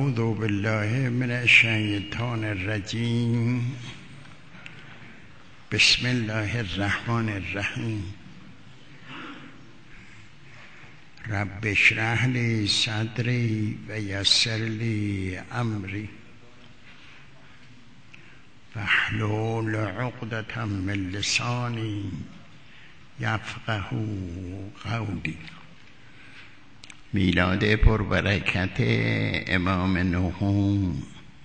اعوذ بالله من الشیطان الرجیم. بسم الله الرحمن الرحیم. رب اشرح لی صدری و یسر لی امری واحلل عقدة من لسانی یفقهوا قولی. میلاد پربرکت امام نهم،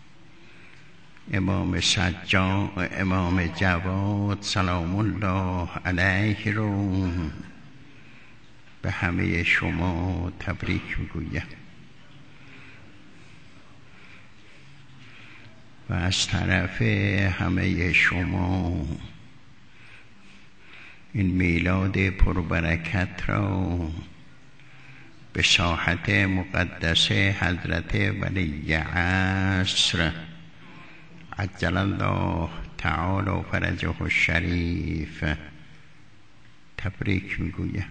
امام سجاد، امام جواد سلام الله علیه رو به همه شما تبریک میگویم و از طرف همه شما این میلاد پربرکت را به ساحت مقدس حضرت ولی عصر عجل الله تعالی فرجه الشریف تبریک میگویم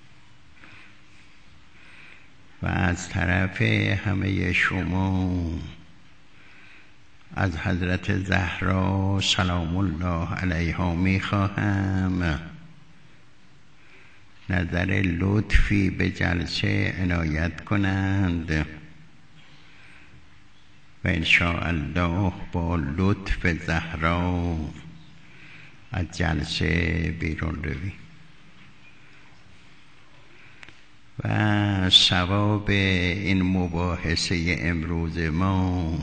و از طرف همه شما از حضرت زهرا سلام الله علیها میخواهم نظر لطفی به جلسه عنایت کنند و انشاءالله با لطف زهرا از جلسه بیرون رویم و ثواب این مباحثه امروز ما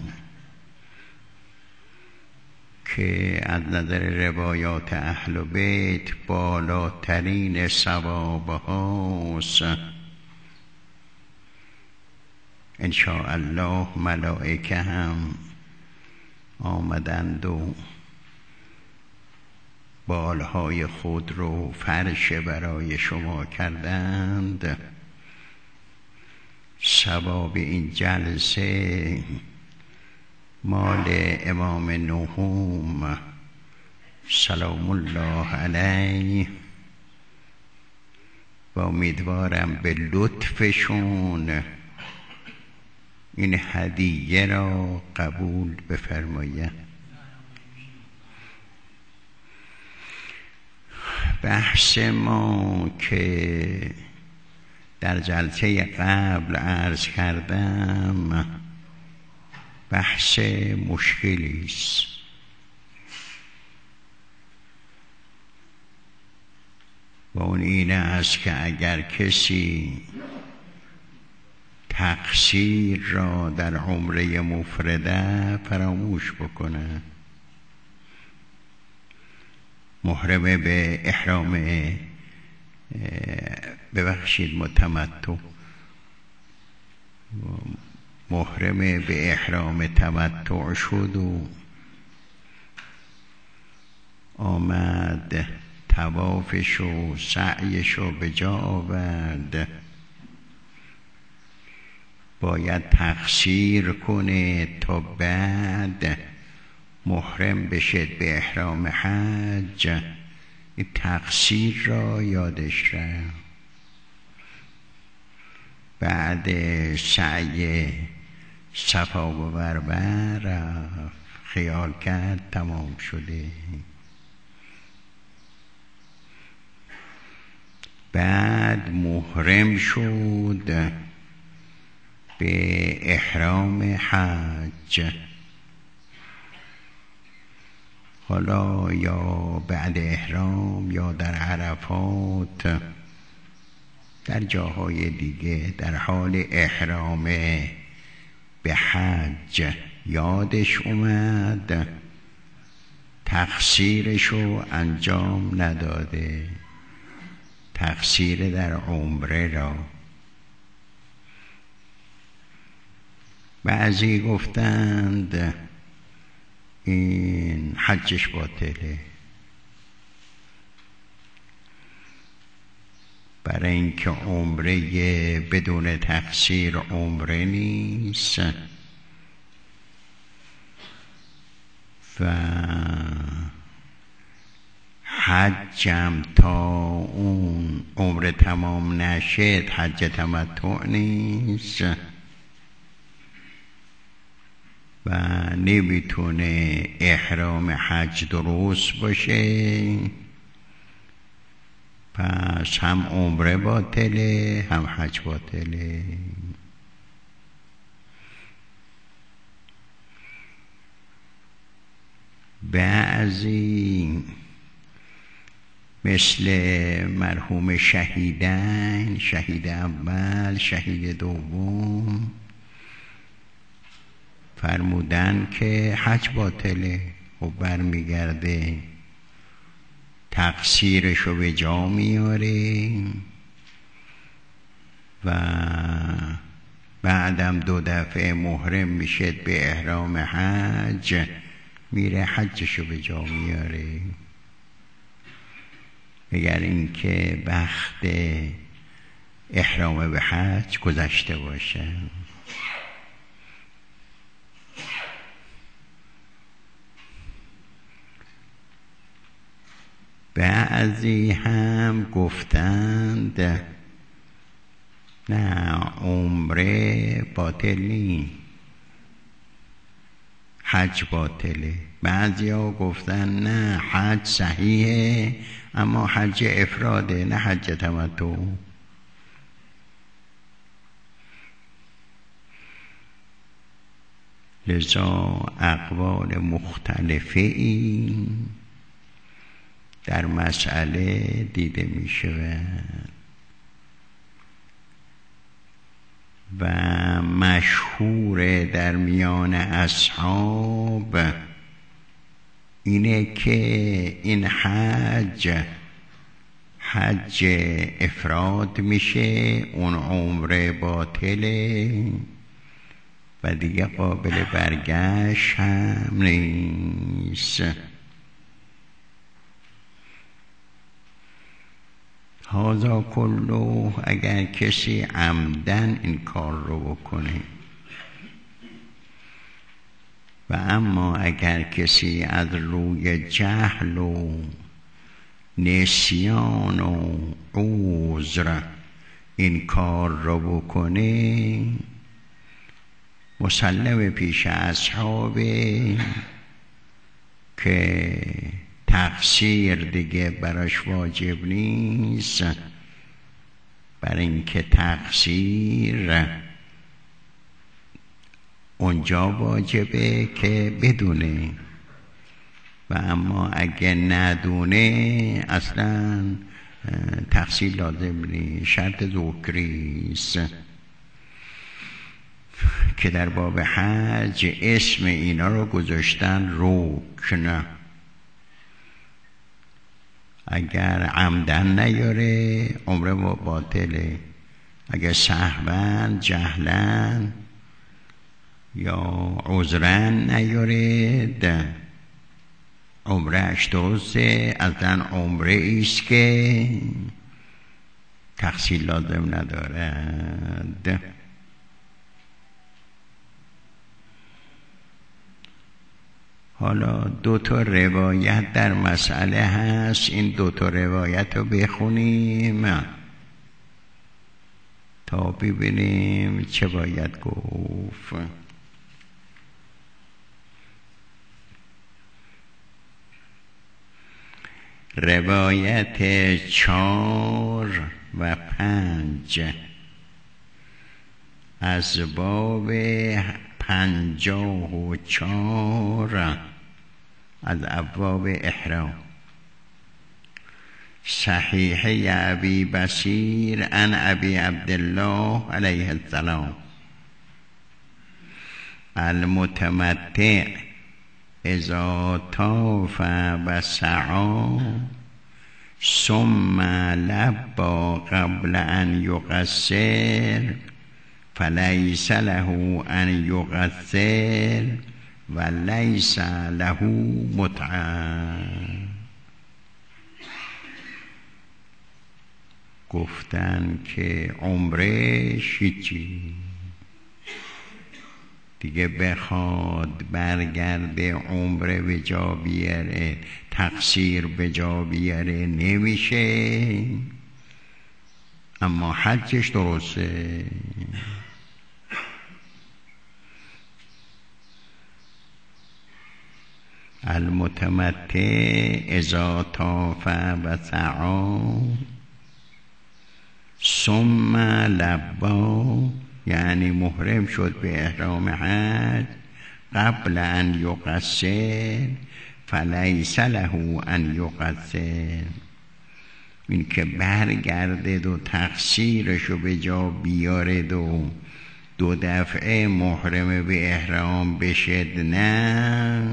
که از نظر روایات اهل بیت بالاترین ثواب هاست، انشاءالله ملائکه هم آمدند و بالهای خود رو فرش برای شما کردند. ثواب این جلسه مال امام نهم سلام الله علیه و امیدوارم به لطفشون این هدیه را قبول بفرمایند. بحث ما که در جلسه قبل عرض کردم بحث مشکلی است و اون اینه است که اگر کسی تقصیر را در عمره مفرده فراموش بکنه، محرم به احرام متمتع، محرم به احرام تمتع شد و آمد طوافش و سعیش رو به جا آورد، باید تقصیر کنه تا بعد محرم بشه به احرام حج. این تقصیر را یادش رفت، بعد سعی صفا و مروه رفت، خیال کرد تمام شده، بعد محرم شد به احرام حج. حالا یا بعد احرام یا در عرفات در جاهای دیگه در حال احرام به حج یادش اومد تقصیرشو انجام نداده، تقصیر در عمره را. بعضی گفتند این حجش باطله، برای اینکه عمره بدون تقصیر عمره نیست و حجم تا اون عمره تمام نشد حج تمتع نیست. و نمیتونه احرام حج درست باشه، پس هم عمره باطله هم حج باطله. بعضی مثل مرحوم شهیدین، شهید اول، شهید دوم، فرمودن که حج باطله و برمیگرده تقصیرشو به جا میاره و بعدم 2 دفعه محرم میشه به احرام حج، میره حجشو به جا میاره، مگر اینکه وقت احرام به حج گذشته باشه. بعضی هم گفتند نه عمره باطل نی، حج باطله. بعضی ها گفتن نه حج صحیحه اما حج افراده نه حج تمتع. لذا اقوال مختلفه ای در مسئله دیده می شود و مشهور در میان اصحاب اینه که این حج افراد میشه، اون عمره باطله و دیگه قابل برگشت هم نیست. هذا کله اگر کسی عمدن این کار رو بکنه، و اما اگر کسی از روی جهل و نسیان و عذر این کار رو بکنه، مسلم پیش اصحابه که تقصیر دیگه براش واجب نیست، برای اینکه تقصیر اونجا واجبه که بدونه، و اما اگه ندونه اصلا تقصیر لازم نیست، شرط ذکریست که در باب حج اسم اینا رو گذاشتن رکن. اگر عمدن نیاره عمره باطله، اگر سهون، جهلن یا عذرن نیاره عمرهش درسته، ازن عمره ایست که تقصیر لازم ندارد. حالا 2 روایت در مسئله هست، این 2 روایت رو بخونیم تا ببینیم چه باید گفت. روایت 4 و 5 از باب 54 از ابواب احرام. صحیح ابی بصیر عن ابی عبدالله علیه السلام: المتمتع اذا طاف و سعی ثم لبى قبل ان یقصر فلیس له ان یقصر و لیس له متعه. گفتن که عمرش هیچی دیگه، بخواد برگرده عمره به جا بیاره، تقصیر به جا بیاره نمیشه، اما حجش درسته. المتمتع اذا طاف و سعی ثم لبا، یعنی محرم شد به احرام حج قبل ان یقصر فلیس له ان یقصر، این که برگردد و تقصیرشو به جا بیارد و دو دفعه محرم به احرام بشد، نه،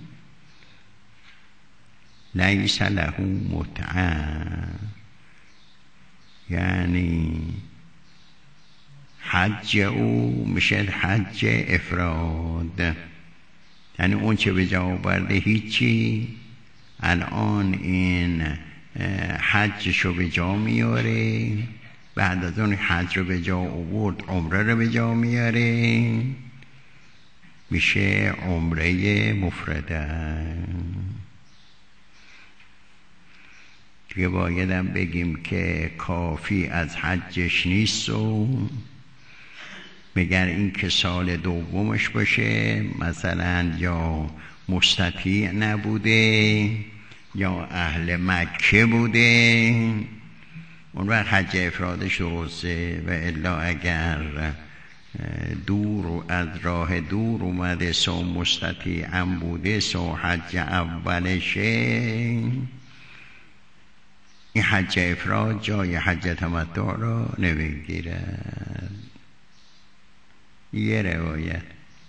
لیس له متعه، یعنی حج او میشه حج افراد، یعنی اون چه به جا آورده هیچی، الان این حجشو به جا میاره، بعد از اون حج رو به جا آورد عمره رو به جا میاره، میشه عمره مفرده. دیگه بایدم بگیم که کافی از حجش نیست و مگر این که سال دومش باشه، مثلا یا مستطیع نبوده یا اهل مکه بوده، اون وقت حج افرادش درسته، و الا اگر دور از راه دور اومده سو مستطیعم بوده سو حج اولشه، این حج افراد جای حج تمتع را نمیگیرد. یه روایت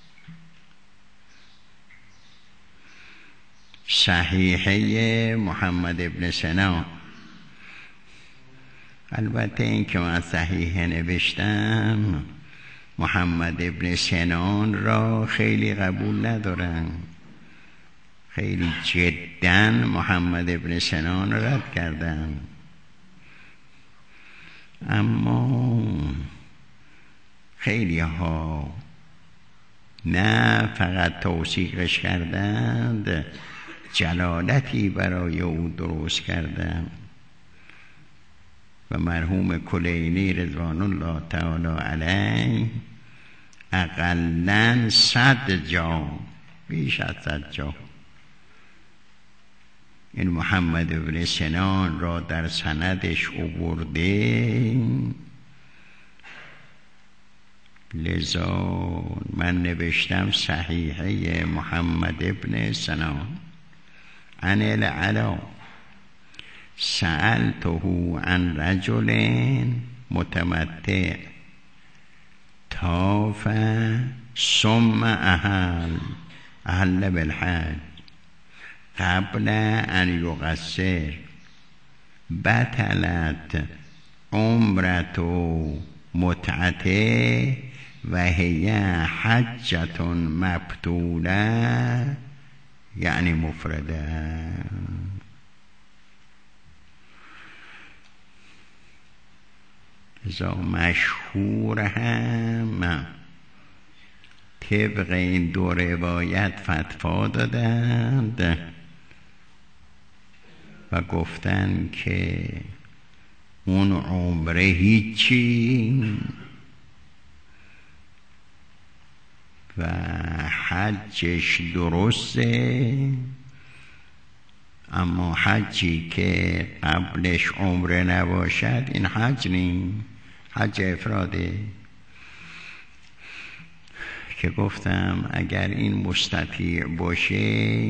صحیحه محمد ابن سنان، البته این که من صحیحه نوشتم محمد ابن سنان را خیلی قبول ندارن، خیلی جداً محمد ابن سنان رد کردن، اما خیلی ها نه فقط توثیقش کردند، جلالتی برای او درست کردند. و مرحوم کلینی رضوان الله تعالی علیه اقلاً 100 جا، بیش از 100 جا این محمد ابن سنان را در سندش آورده، لذا من نوشتم صحیحه محمد ابن سنان. عن العلا سألته عن رجل متمتع طاف ثم اهل بالحج قبل ان یقصر بطلت عمرة متعته و هی حجة مبطولة، یعنی مفرده. ازا مشهور هم طبق این دو روایت فتوا دادند و گفتن که اون عمره هیچی و حجش درسته، اما حجی که قبلش عمره نباشد این حج نیم، حج افراده. که گفتم اگر این مستطیع باشه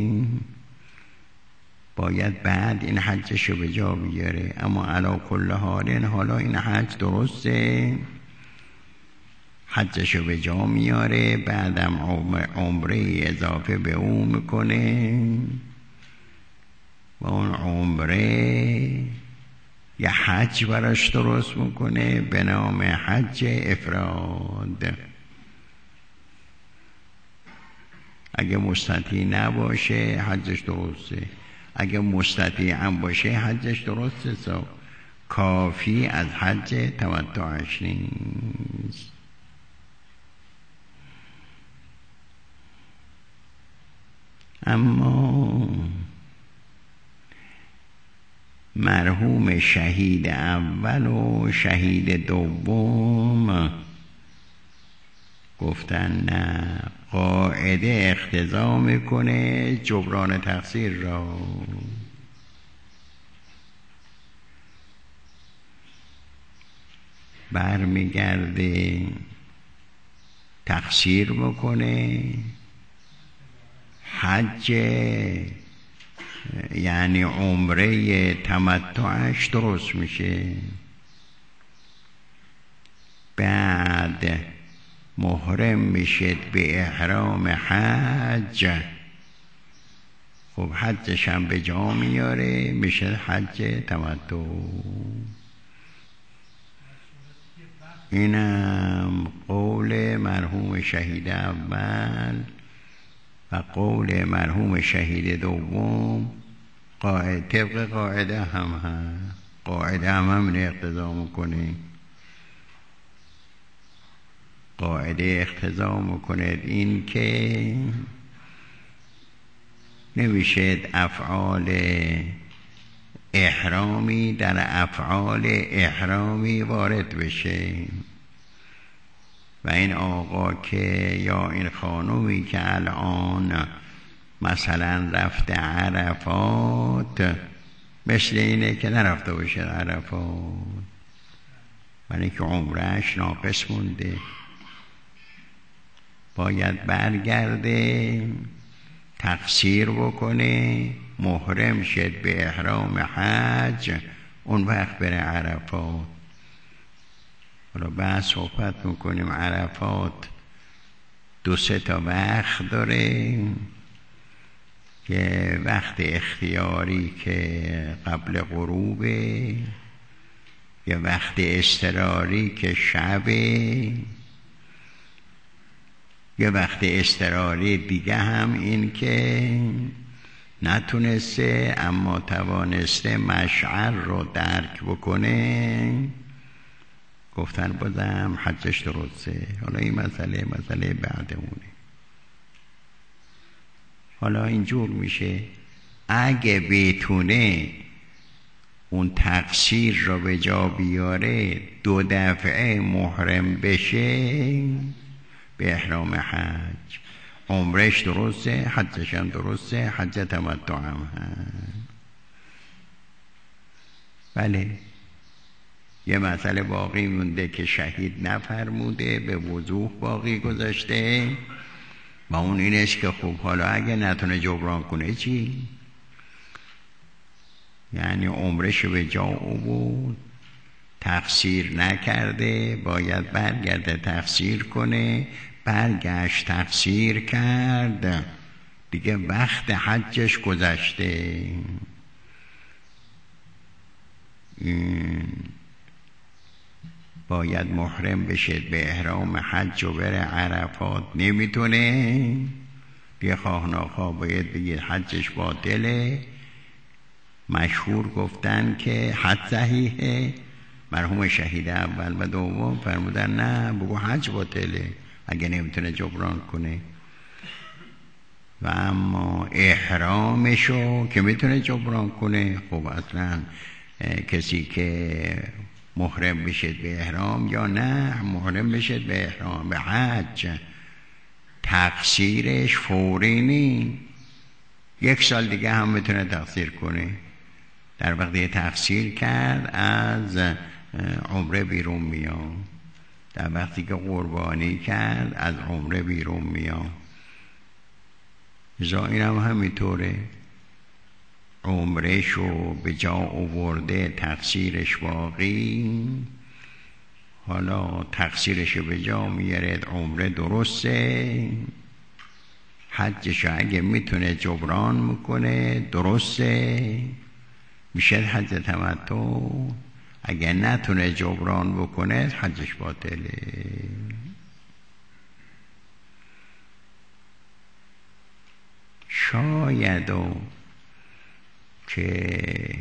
باید بعد این حجشو به جا بیاره، اما علا کل حال حالا این حج درسته، حجشو به جا میاره، بعدم عمره اضافه به اون میکنه و اون عمره یه حج براش درست میکنه به نام حج افراد. اگه مستطیع نباشه حجش درسته، اگه مستطیع هم باشه حجش درسته، کافی از حج تمتعش نیست. اما مرحوم شهید اول و شهید دوم گفتن نه، قاعده اقتضا میکنه جبران تقصیر را. برمیگرده تقصیر بکنه، حج یعنی عمره تمتعش درست میشه، بعد محرم میشد به احرام حج، خب حجش هم به جا میاره، میشه حج تمتع. اینم قول مرحوم شهید اول و قول مرحوم شهید دوم. طبق قاعده هم هست، قاعده هم اقتضا میکنه، قاعده اقتضا میکنه این که نمیشه افعال احرامی در افعال احرامی وارد بشه و این آقا که یا این خانومی که الان مثلا رفته عرفات، مثل اینه که نرفته باشه عرفات، ولی که عمرش ناقص مونده، باید برگرده تقصیر بکنه، محرم شد به احرام حج، اون وقت بره عرفات. حالا بعد صحبت میکنیم عرفات 2-3 تا وقت داره، که وقت اختیاری که قبل غروبه، یه وقت اضطراری که شبه، یه وقت اضطراری دیگه هم این که نتونسته اما توانسته مشعر رو درک بکنه، گفتن بازم حجش درسته. حالا این مسئله بعدمونه. حالا اینجور میشه اگه بتونه اون تقصیر رو به جا بیاره 2 دفعه محرم بشه به احرام حج، عمرش درسته، حجش هم درسته، حج تمتع هم هست. بله یه مسئله باقی مونده که شهید نفرموده، به وضوح باقی گذاشته، و اون اینش که خب حالا اگه نتونه جبران کنه چی؟ یعنی عمرش به جا آورد، تقصیر نکرده، باید برگرده تقصیر کنه، برگشت تقصیر کرد، دیگه وقت حجش گذشته، باید محرم بشه به احرام حج و بره عرفات، نمیتونه دیگه، خواه ناخواه باید بگید حجش باطله. مشهور گفتن که حج صحیحه، مرحوم شهید اول و دوم فرمودن نه بگو حج باطله اگه نمیتونه جبران کنه، و اما احرامشو که میتونه جبران کنه، خب اصلا کسی که محرم بشه به احرام یا نه محرم بشه به احرام به حج، تقصیرش فوری نی، 1 سال دیگه هم میتونه تقصیر کنه. در وقتی تقصیر کرد از عمره بیرون میاد، در وقتی که قربانی کرد از عمره بیرون میاد. این هم همینطوره، عمرهشو به جا آورده، تقصیرش باقی، حالا تقصیرشو به جا میارد، عمره درسته، حجشو اگه میتونه جبران میکنه درسته، میشه حج تمتع، اگه نتونه جبران بکنه حجش باطله. شاید که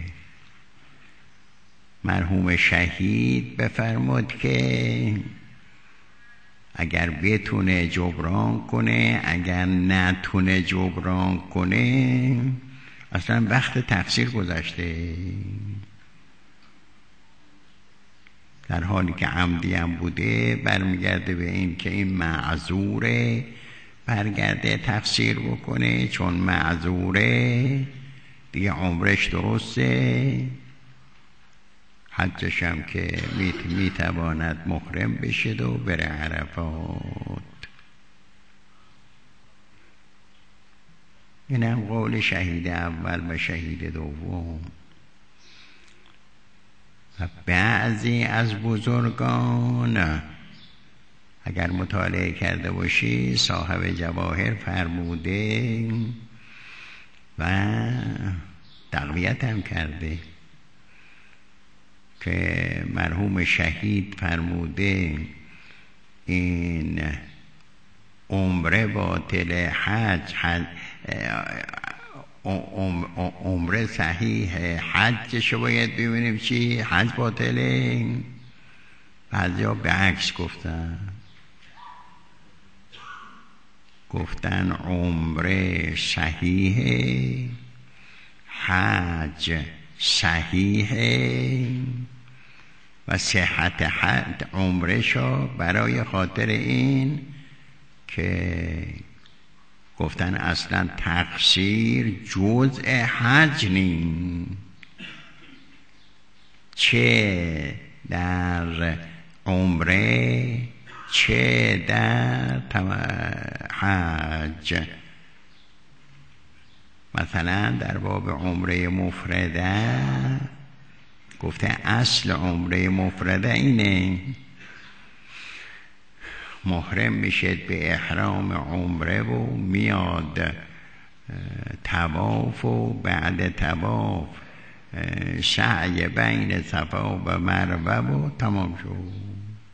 مرحوم شهید بفرمود که اگر بتونه جبران کنه، اگر نتونه جبران کنه اصلا وقت تقصیر گذشته، در حالی که عمدی هم بوده برمیگرده به این که این معذوره برگرده تقصیر بکنه، چون معذوره دیگه عمرش درسته، حجش هم که میتواند محرم بشد و بره عرفات. این هم قول شهید اول و شهید دوم. و بعضی از بزرگان اگر مطالعه کرده باشی صاحب جواهر فرموده و تقویت هم کرده که مرحوم شهید فرموده این عمره باطل، عمره صحیح، حجشو باید ببینیم چی؟ حج باطله. بعضیا به عکس گفتن عمره صحیحه، حج صحیحه و صحت حج عمره شو برای خاطر این که گفتن اصلا تقصیر جزء حج نیست، چه در عمره چه در حج. مثلا در باب عمره مفرده گفته اصل عمره مفرده اینه، محرم میشد به احرام عمره و میاد طواف و بعد طواف سعی بین صفا و مروه و تمام شد.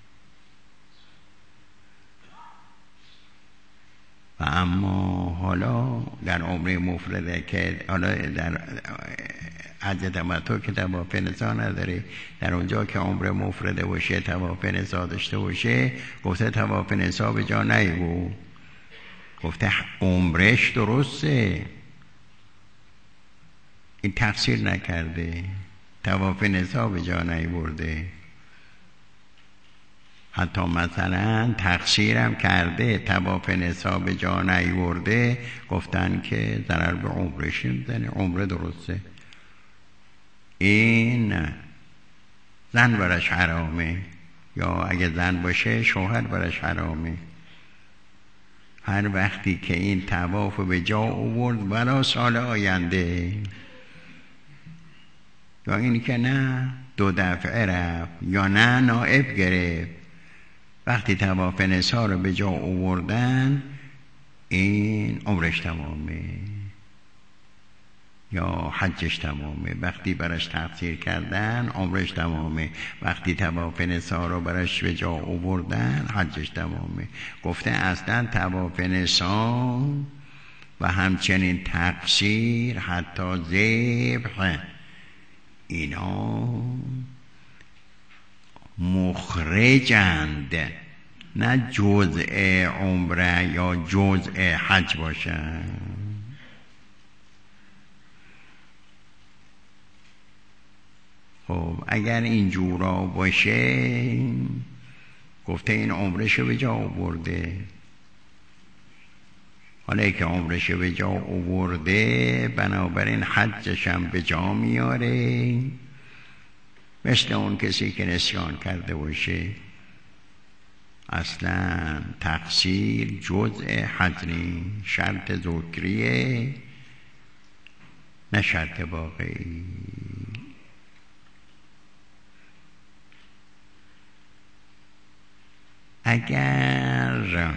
و اما حالا در عمره مفرده که حالا در حج تمتع که طواف نسا نداره، در اونجا که عمره مفرده باشه طواف نسا داشته باشه، گفته طواف نسا به جا نیبو، گفته عمرش درسته، این تقصیر نکرده، طواف نسا به جا نیبرده، حتی مثلا تقصیرم کرده طواف نسا به جا نیورده، گفتن که ضرر به عمرش نمیزنه، عمره درسته. این زن برش حرامه، یا اگه زن باشه شوهر برش حرامه. هر وقتی که این طواف به جا آورد برای سال آینده، یا اینی که نه 2 دفعه رفت یا نه نائب گرفت، وقتی طواف نسا رو به جا آوردن این عمرش تمامه یا حجش تمامه. وقتی برش تقصیر کردن عمرش تمامه، وقتی طواف نسا رو برش به جا آوردن حجش تمامه. گفته اصلا طواف نسا و همچنین تقصیر حتی ذبح اینا مخرجند، نه جزء عمره یا جزء حج باشن. خب اگر اینجورا باشه گفته این عمرشو به جا آورده، حالا که عمرشو به جا آورده بنابراین حجشم به جا میاره، مثل اون کسی که نسیان کرده باشه. اصلا تقصیر جزء حج نیست، شرط ذکریه نه شرط واقعی. اگر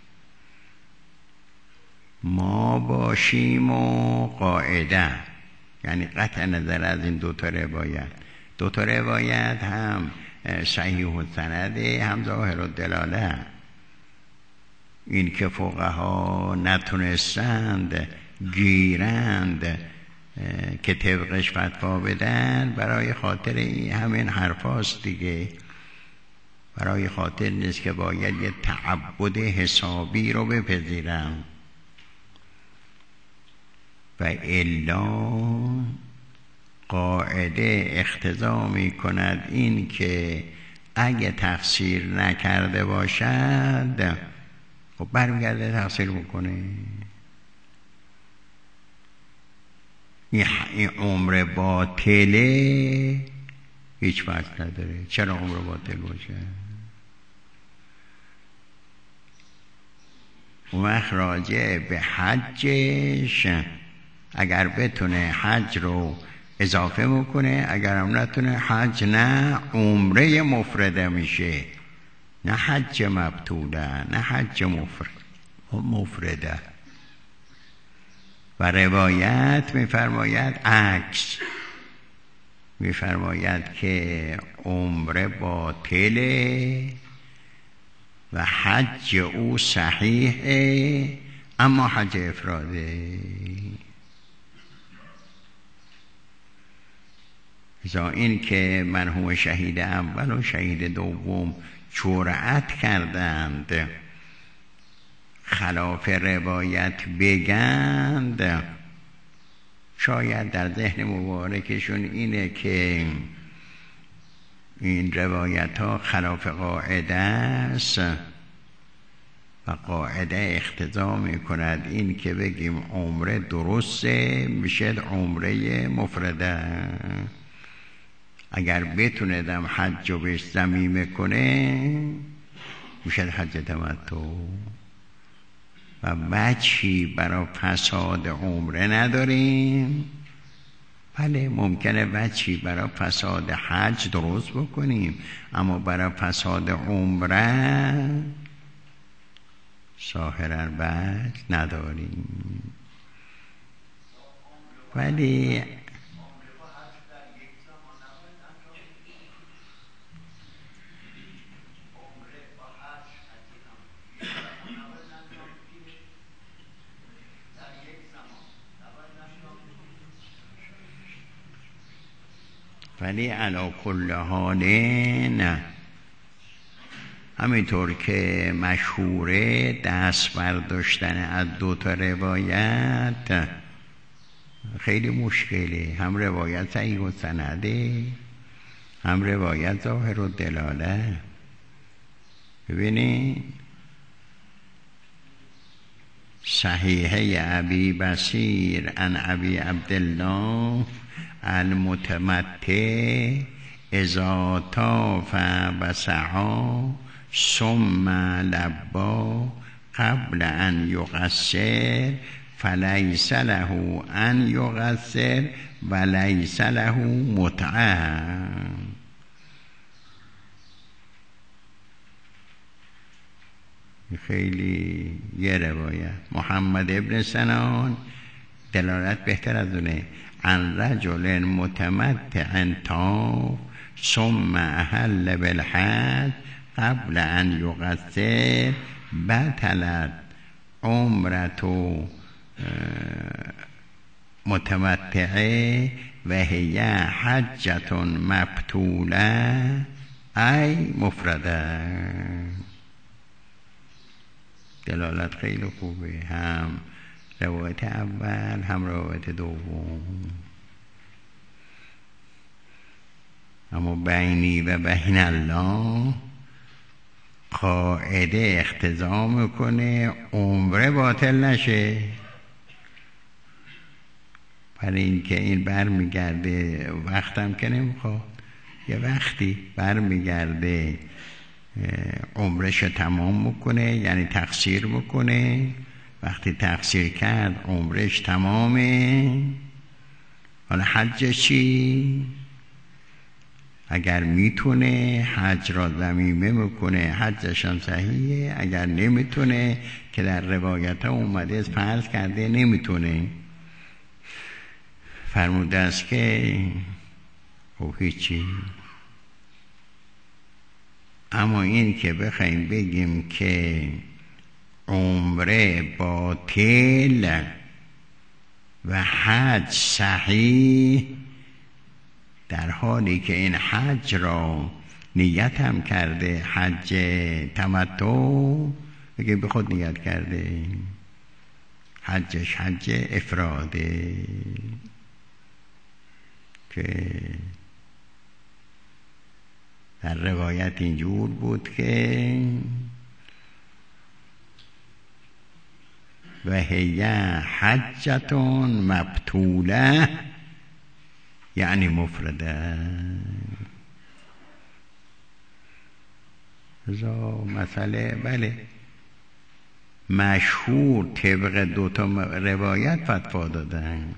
ما باشیم و قاعده، یعنی قطع نظر از این 2 تا روایت هم صحیح السنده هم ظاهر الدلاله، این که فقها نتونستند گیرند که طبقش فتوا بدن برای خاطر این همین حرفاست دیگه، برای خاطر نیست که باید یه تعبد حسابی رو بپذیرم، و الا قاعده اقتضا می کند این که اگه تقصیر نکرده باشد خب برمیگرده تقصیر بکنه. این عمر باطله هیچ فرق نداره. چرا عمر باطل باشه؟ اون وقت راجع به حجش اگر بتونه حج رو اضافه میکنه، اگر هم نتونه حج نه عمره مفرده میشه، نه حج مبتوله، نه حج مفرده. و روایت میفرماید عکس، میفرماید که عمره باطله و حج او صحیحه اما حج افراده. ازا این که مرحوم شهید اول و شهید دوم جرأت کردند خلاف روایت بگند، شاید در ذهن مبارکشون اینه که این روایت ها خلاف قاعده است و قاعده اقتضا میکند این که بگیم عمره درسته میشه عمره مفرده. اگر بتونه دم حج رو بهش ضمیمه کنه میشه حج تمتع و وجهی برای فساد عمره نداریم. بله ممکنه وجهی برای فساد حج درست بکنیم اما برای فساد عمره ظاهراً وجه نداریم. ولی علی کل حال نه، همینطور که مشهوره دست برداشتن از دو تا روایت خیلی مشکله. هم روایت صحیح و سنده، هم روایت ظاهر و دلاله. ببینی صحیحه ابی بصیر عن ابی عبدالله المتمتع اذا طاف و سعی ثم لبى قبل ان یقصر فلیس له ان یقصر و لیس له متعه. خیلی یه روایت محمد ابن سنان دلالت بهتر از اونه. عن رجل متمتع طاف ثم احل بالحج قبل ان یقصر بطلت عمرة متمتعه و هی حجة مبتوله ای مفرده. دلالت خیلی خوبه، هم روایت اول هم روایت دوم. اما بینی و بین الله قاعده اقتضا میکنه عمره باطل نشه. برای این که این برمیگرده وقتم که نمیخواد، یه وقتی برمیگرده عمرش تمام میکنه، یعنی تقصیر میکنه. وقتی تقصیر کرد عمرش تمامه. حالا حج چی؟ اگر میتونه حج را ضمیمه میکنه، حجش هم صحیحه. اگر نمیتونه که در روایت ها اومده فرض کرده نمیتونه، فرموده است که خب هیچی. اما این که بخوایم بگیم که عمره باطل و حج صحیح، در حالی که این حج را نیت هم کرده حج تمتع، بگه به خود نیت کرده حجش حج افراده. که در روایت اینجور بود که و هی حجتون مبطوله یعنی مفرده. مسئله بله مشهور طبق دوتا روایت فتوا دادن،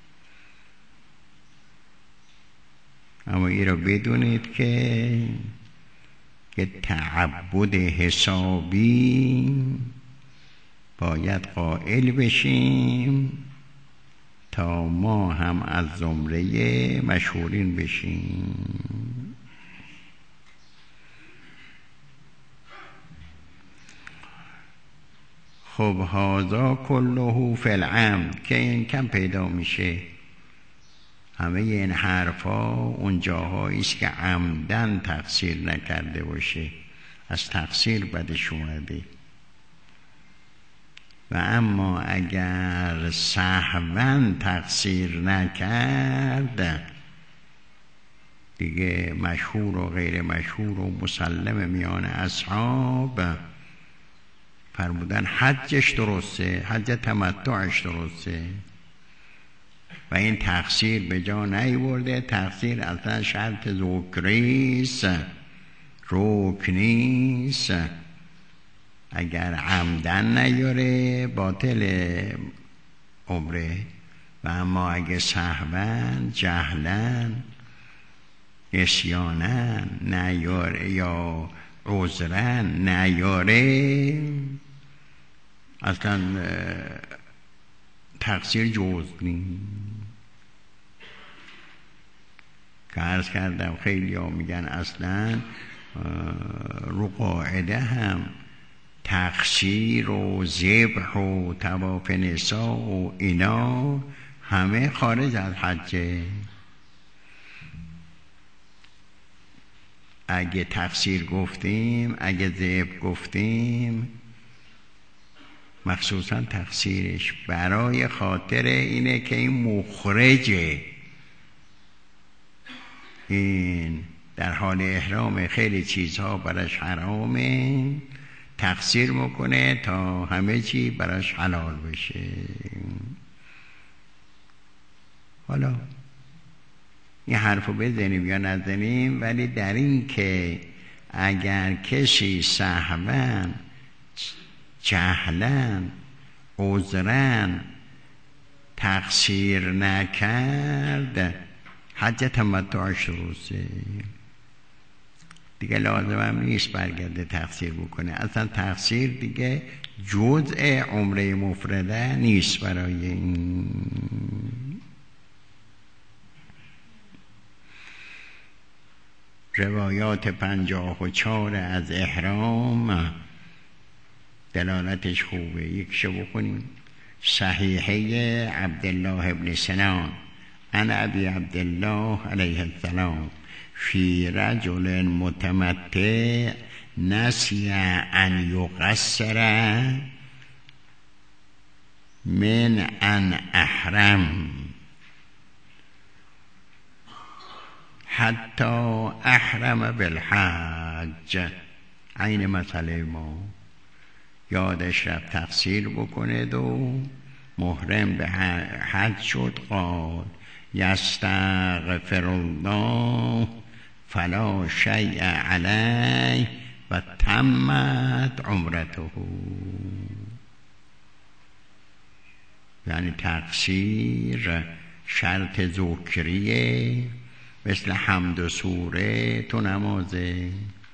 اما این را بدونید که تعبد حسابی باید قائل بشیم تا ما هم از زمره مشهورین بشیم. خب هذا کله فی العمد که این کم پیدا میشه. همه این حرفا اون جاهایی است که عمدن تقصیر نکرده باشه، از تقصیر بدش اومده. و اما اگر سهواً تقصیر نکرد دیگه مشهور و غیر مشهور و مسلم میان اصحاب فرمودن حجش درسته، حج تمتعش درسته و این تقصیر به جا نیورده. تقصیر اصلا شرط ذکریست، رکنیست. اگر عمدن نیاره باطل عمره، و اما اگه سهواً جهلاً نسیاناً نیاره یا عذراً نیاره اصلا تقصیر جز نیست. که عرض کردم خیلی ها میگن اصلا رو قاعده هم تقصیر و ذبح و طواف نساء و اینا همه خارج از حجه. اگه تقصیر گفتیم، اگه ذبح گفتیم، مخصوصا تقصیرش برای خاطر اینه که این مخرجه، این در حال احرام خیلی چیزها براش حرامه، تقصیر میکنه تا همه چی براش حلال بشه. حالا این حرفو بزنیم یا نزنیم، ولی در این که اگر کسی سهواً جهلاً عذراً تقصیر نکرد حج تمتعش درسته دیگه، لازم هم نیست برگرده تقصیر بکنه. اصلا تقصیر دیگه جزء عمره مفرده نیست برای این. روایات 54 از احرام دلالتش خوبه. یکشو بخونیم. صحیحه عبدالله ابن سنان عن ابی عبدالله علیه السلام فی رجل متمتع نسی ان یقصر من ان احرم حتی احرم بالحج. عین مسئله ما یادش رفت تقصیر بکنه و محرم به حج شد. قال یستغفر الله فلا شیء علیه و تمت عمرته. یعنی تقصیر شرط ذکریه، مثل حمد و سوره تو نمازه.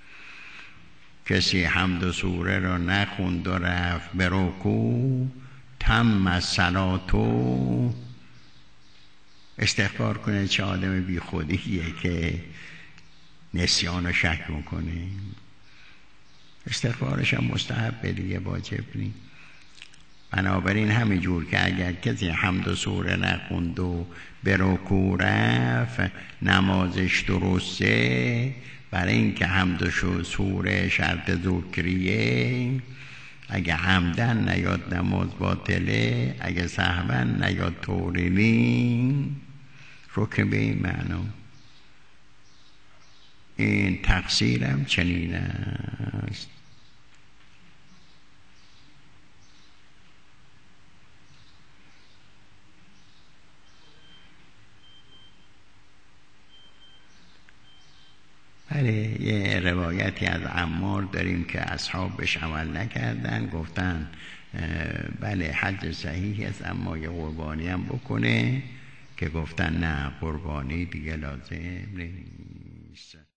کسی حمد و سوره را نخوند و رفت به رکوع، تم صلاتو، استغفار کنه. چه آدم بی خودیه که نسیان و شک میکنه. استغفارش هم مستحب دیگه، واجب نیست. بنابراین همینجور که اگر کسی حمد و سوره نخوند و به رکوع رفت نمازش درسته، برای اینکه حمد و سوره شرط ذکریه، اگه عمدن نیاد نماز باطله، اگه سهوا نیاد طوری نی رکن به این معنا. این تقصیرم چنین است. بله یه روایتی از عمار داریم که اصحاب بهش عمل نکردن، گفتن بله حج صحیح است اما یه قربانی هم بکنه، که گفتن نه قربانی دیگه لازم نیست.